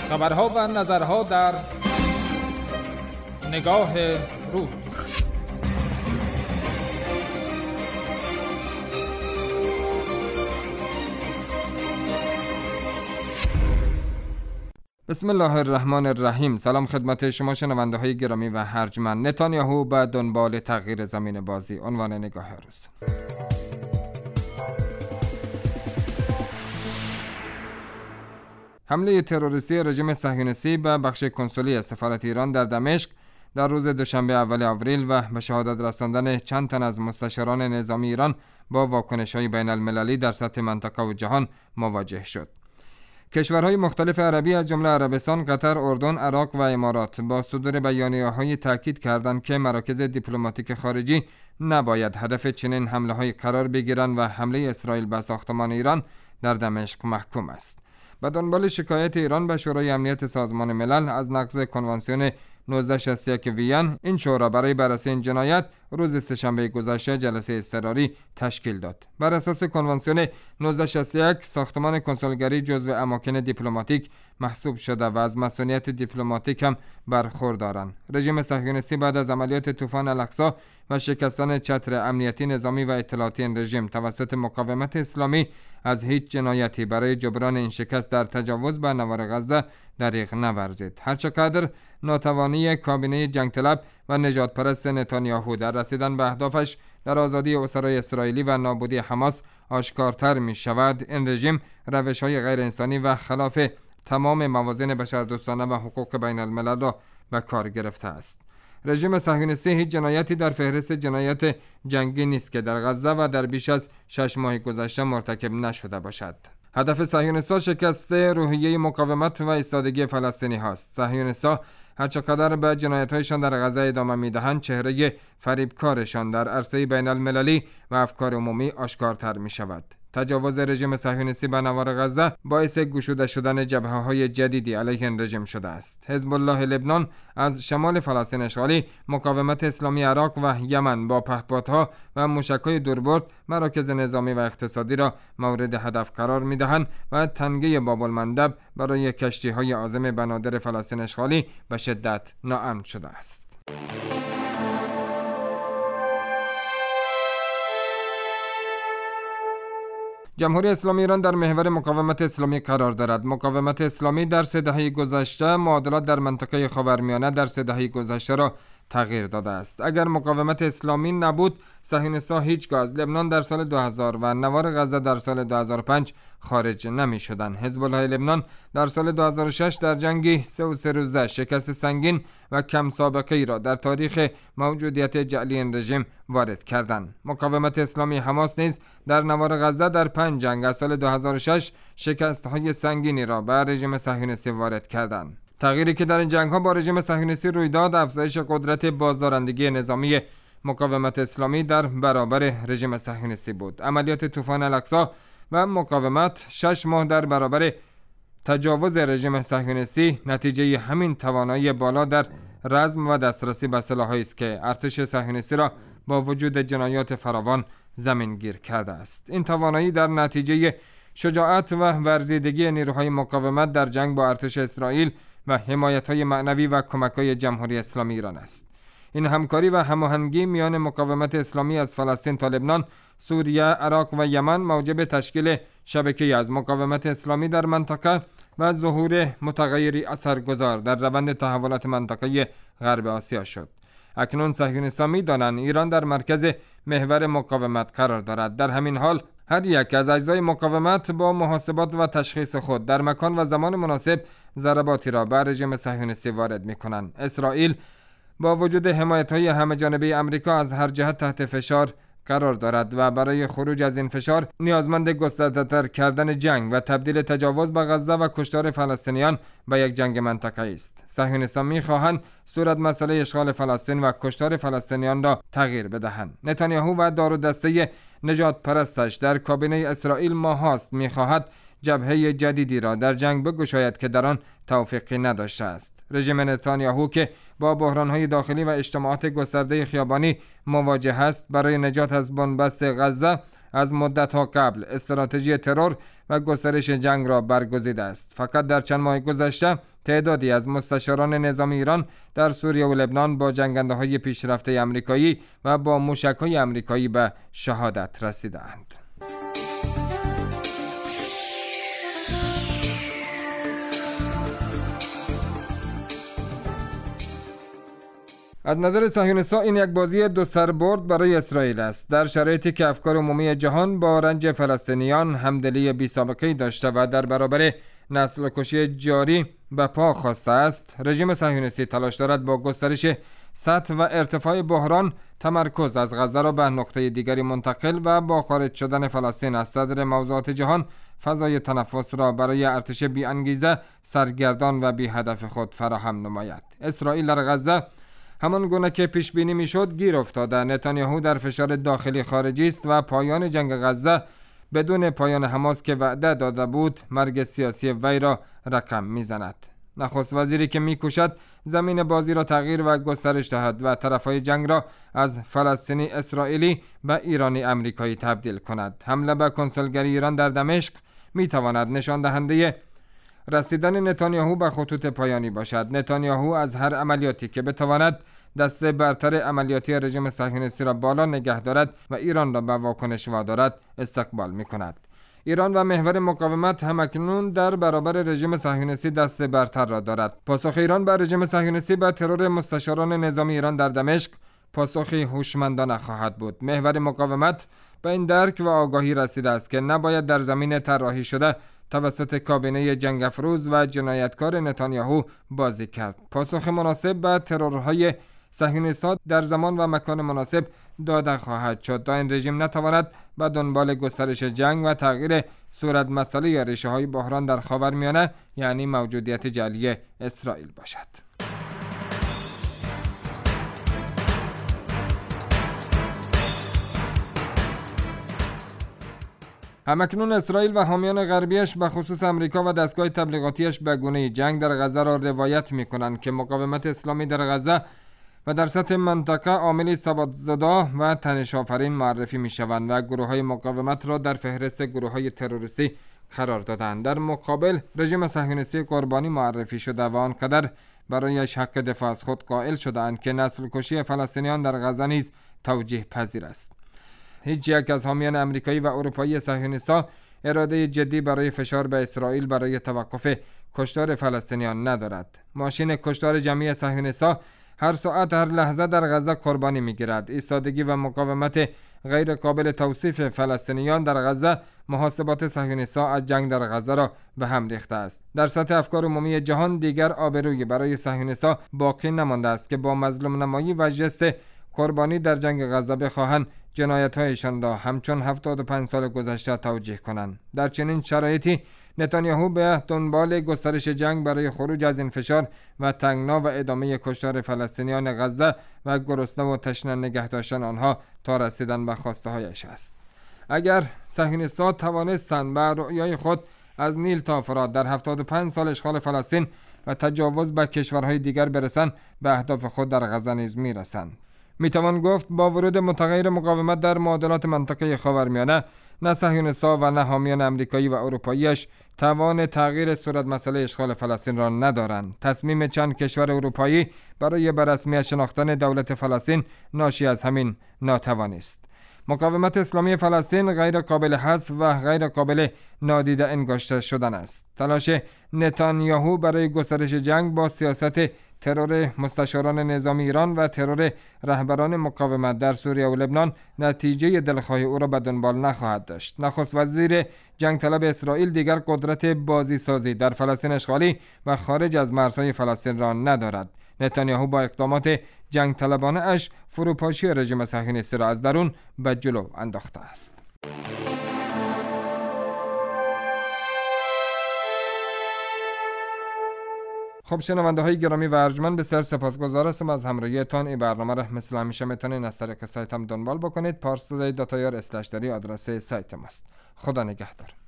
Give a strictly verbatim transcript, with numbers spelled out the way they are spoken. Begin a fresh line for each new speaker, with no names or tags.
خبرها و نظرها در نگاه روز. بسم الله الرحمن الرحیم. سلام خدمت شما شنونده های گرامی و ارجمند. نتانیاهو به دنبال تغییر زمین بازی. عنوان نگاه روز. حمله تروریستی رژیم صهیونیستی به بخش کنسولی سفارت ایران در دمشق در روز دوشنبه اول آوریل و به شهادت رساندن چند تن از مستشاران نظامی ایران با واکنش‌های بین المللی در سطح منطقه و جهان مواجه شد. کشورهای مختلف عربی از جمله عربستان، قطر، اردن، عراق و امارات با صدور بیانیه‌های تاکید کردند که مراکز دیپلماتیک خارجی نباید هدف چنین حمله‌های قرار بگیرند و حمله اسرائیل به ساختمان ایران در دمشق محکوم است. به دنبال شکایت ایران به شورای امنیت سازمان ملل از نقض کنوانسیون نوزده شصت و یک وین، این شورا برای بررسی این جنایت روز سه‌شنبه گذشته جلسه اضطراری تشکیل داد. بر اساس کنوانسیون نوزده شصت و یک، ساختمان کنسولگری جزو اماکن دیپلماتیک محسوب شده و از مسئولیت دیپلماتیک هم برخوردارند. رژیم صهیونیستی بعد از عملیات طوفان الاقصی و شکستن چتر امنیتی، نظامی و اطلاعاتی این رژیم توسط مقاومت اسلامی از هیچ جنایتی برای جبران این شکست در تجاوز به نوار غزه دریغ نورزید. هرچقدر ناتوانی کابینه جنگ طلب و نجات پرست نتانیاهو در رسیدن به اهدافش در آزادی اسرای اسرائیلی و نابودی حماس آشکارتر می شود، این رژیم روش‌های غیر انسانی و خلاف تمام موازین بشردوستانه و حقوق بین الملل را به کار گرفته است. رژیم صهیونیستی هیچ جنایتی در فهرست جنایت جنگی نیست که در غزه و در بیش از شش ماه گذشته مرتکب نشده باشد. هدف صهیونیست‌ها شکست روحیه مقاومت و ایستادگی فلسطینی هاست. صهیونیست‌ها هرچقدر به جنایت‌هایشان در غزه ادامه می‌دهند، چهره فریبکارشان در عرصه بین المللی و افکار عمومی آشکارتر می‌شود. تجاوز رژیم صهیونیستی به نوار غزه باعث گشوده شدن جبهه‌های جدیدی علیه این رژیم شده است. حزب الله لبنان از شمال فلسطین اشغالی، مقاومت اسلامی عراق و یمن با پهپادها و موشک‌های دوربرد مراکز نظامی و اقتصادی را مورد هدف قرار می‌دهند و تنگه باب المندب برای کشتی‌های عازم بنادر فلسطین اشغالی به شدت ناامن شده است. جمهوری اسلامی ایران در محور مقاومت اسلامی قرار دارد. مقاومت اسلامی در سه دهه گذشته معادلات در منطقه خاورمیانه در سه دهه گذشته را تغییر داده است. اگر مقاومت اسلامی نبود، صهیونیست‌ها هیچگاه از لبنان در سال دو هزار و نوار غزه در سال دو هزار و پنج خارج نمی شدند. حزب الله لبنان در سال دو هزار و شش در جنگی سه و سه روزه شکست سنگین و کم سابقه ای را در تاریخ موجودیت جعلی این رژیم وارد کردند. مقاومت اسلامی حماس نیز در نوار غزه در پنج جنگ از سال دو هزار و شش شکست‌های سنگینی را به رژیم صهیونیستی وارد کردند. تغییری که در این جنگ‌ها با رژیم صهیونیستی روی داد، افزایش قدرت بازدارندگی نظامی مقاومت اسلامی در برابر رژیم صهیونیستی بود. عملیات طوفان الاقصی و مقاومت شش ماه در برابر تجاوز رژیم صهیونیستی نتیجه همین توانایی بالا در رزم و دسترسی به سلاح‌هایی است که ارتش صهیونیستی را با وجود جنایات فراوان زمین گیر کرده است. این توانایی در نتیجه شجاعت و ورزیدگی نیروهای مقاومت در جنگ با ارتش اسرائیل و حمایت‌های معنوی و کمک‌های جمهوری اسلامی ایران است. این همکاری و هماهنگی میان مقاومت اسلامی از فلسطین تا لبنان، سوریه، عراق و یمن موجب تشکیل شبکه‌ای از مقاومت اسلامی در منطقه و ظهور متغیری اثرگذار در روند تحولات منطقه غرب آسیا شد. اکنون صهیونیست‌ها می‌دانند ایران در مرکز محور مقاومت قرار دارد. در همین حال هر یک از اجزای مقاومت با محاسبات و تشخیص خود در مکان و زمان مناسب ضرباتی را بر رژیم صهیونیستی وارد می‌کنند. اسرائیل با وجود حمایت‌های همه‌جانبه آمریکا از هر جهت تحت فشار قرار دارد و برای خروج از این فشار نیازمند گسترده‌تر کردن جنگ و تبدیل تجاوز به غزه و کشتار فلسطینیان به یک جنگ منطقه‌ای است. صهیونیستان می‌خواهند صورت مسئله اشغال فلسطین و کشتار فلسطینیان را تغییر بدهند. نتانیاهو و دار و دسته نجات پرستش در کابینه اسرائیل ماهاست می‌خواهد جبهه جدیدی را در جنگ بگشاید که در آن توفیقی نداشته است. رژیم نتانیاهو که با بحران‌های داخلی و اجتماعات گسترده خیابانی مواجه است، برای نجات از بنبست غزه از مدت‌ها قبل استراتژی ترور و گسترش جنگ را برگزیده است. فقط در چند ماه گذشته تعدادی از مستشاران نظامی ایران در سوریه و لبنان با جنگنده‌های پیشرفته آمریکایی و با موشک‌های آمریکایی به شهادت رسیدند. از نظر صهیونیست‌ها این یک بازی دو سربرد برای اسرائیل است، در شرایطی که افکار عمومی جهان با رنج فلسطینیان همدلی بی‌سابقه‌ای داشته و در برابر نسل کشی جاری به پا خواسته است. رژیم صهیونیستی تلاش دارد با گسترش سطح و ارتفاع بحران تمرکز از غزه را به نقطه دیگری منتقل و با خارج شدن فلسطین از صدر موضوعات جهان فضای تنفس را برای ارتش بی انگیزه، سرگردان و بی هدف خود فراهم نماید. اسرائیل در غزه همان گونه که پیش بینی میشد گیر افتاده. نتانیاهو در فشار داخلی خارجی است و پایان جنگ غزه بدون پایان حماس که وعده داده بود مرگ سیاسی وی را رقم میزند. نخست وزیری که میکوشد زمین بازی را تغییر و گسترش دهد و طرفهای جنگ را از فلسطینی اسرائیلی به ایرانی امریکایی تبدیل کند. حمله به کنسولگری ایران در دمشق میتواند نشان دهنده رسیدن نتانیاهو به خطوط پایانی باشد. نتانیاهو از هر عملیاتی که بتواند دسته برتر عملیاتی رژیم صهیونیستی را بالا نگه دارد و ایران را به واکنش وادارد استقبال می‌کند. ایران و محور مقاومت همکنون در برابر رژیم صهیونیستی دست برتر را دارد. پاسخ ایران به رژیم صهیونیستی به ترور مستشاران نظامی ایران در دمشق پاسخی هوشمندانه خواهد بود. محور مقاومت به این درک و آگاهی رسیده است که نباید در زمین طراحی شده توسط کابینه جنگ افروز و جنایتکار نتانیاهو بازی کرد. پاسخ مناسب به ترورهای صهیونیست‌ها در زمان و مکان مناسب داده خواهد شد تا این رژیم نتواند به دنبال گسترش جنگ و تغییر صورت مسئله یا ریشه‌های بحران در خاورمیانه یعنی موجودیت جعلی اسرائیل باشد. همکنون اسرائیل و حامیان غربیش به خصوص امریکا و دستگاه تبلیغاتیش به گونه جنگ در غزه را روایت می‌کنند که مقاومت اسلامی در غزه و در سطح منطقه عاملی ثبات‌زدا و تنش آفرین معرفی می‌شوند و گروه‌های مقاومت را در فهرست گروه‌های تروریستی قرار دادند. در مقابل رژیم صهیونیستی قربانی معرفی شده و آنقدر برایش حق دفاع از خود قائل شده‌اند که نسل کشی فلسطینیان در غزه نیز توجیه پذیر است. هیچ یک از حامیان امریکایی و اروپایی صهیونیست‌ها اراده جدی برای فشار به اسرائیل برای توقف کشتار فلسطینیان ندارد. ماشین کشتار جمعی صهیونیست‌ها هر ساعت هر لحظه در غزه قربانی می‌گیرد. ایستادگی و مقاومت غیر قابل توصیف فلسطینیان در غزه محاسبات صهیونیست‌ها از جنگ در غزه را به هم ریخته است. در سطح افکار عمومی جهان دیگر آبرویی برای صهیونیست‌ها باقی نمانده است که با مظلوم نمایی و ژست قربانی در جنگ غزه بخواهند جنایت‌هایشان را همچون هفتاد و پنج سال گذشته توجیه کنند. در چنین شرایطی نتانیاهو به دنبال گسترش جنگ برای خروج از این فشار و تنگنا و ادامه کشتار فلسطینیان غزه و گرسنه و تشنه نگه داشتن آنها تا رسیدن به خواسته هایش است. اگر صهیونیست‌ها توانستند به رؤیای خود از نیل تا فرات در هفتاد و پنج سال اشغال فلسطین و تجاوز به کشورهای دیگر برسند، به اهداف خود در غزه نیز میرسند. میتوان گفت با ورود متغیر مقاومت در معادلات منطقه خاورمیانه، نه صهیونیست‌ها و نه حامیان امریکایی و اروپاییش توان تغییر صورت مسئله اشغال فلسطین را ندارند. تصمیم چند کشور اروپایی برای به رسمیت شناختن دولت فلسطین ناشی از همین ناتوانی است. مقاومت اسلامی فلسطین غیر قابل حذف و غیر قابل نادیده انگاشته شدن است. تلاش نتانیاهو برای گسترش جنگ با سیاست ترور مستشاران نظامی ایران و ترور رهبران مقاومت در سوریه و لبنان نتیجه دلخواه او را به دنبال نخواهد داشت. نخست وزیر جنگ طلب اسرائیل دیگر قدرت بازی سازی در فلسطین اشغالی و خارج از مرزهای فلسطین را ندارد. نتانیاهو با اقدامات جنگ طلبانه اش فروپاشی رژیم صهیونیستی را از درون به جلو انداخته است. خب شنونده های گرامی و ارجمند، بسیار سپاسگزار هستم از همراهیتان. این برنامه را مثل همیشه میتونید از طریق سایتم دنبال بکنید. پارس تودی دات آی آر اسلش دری آدرس سایت ماست. خدا نگهدار.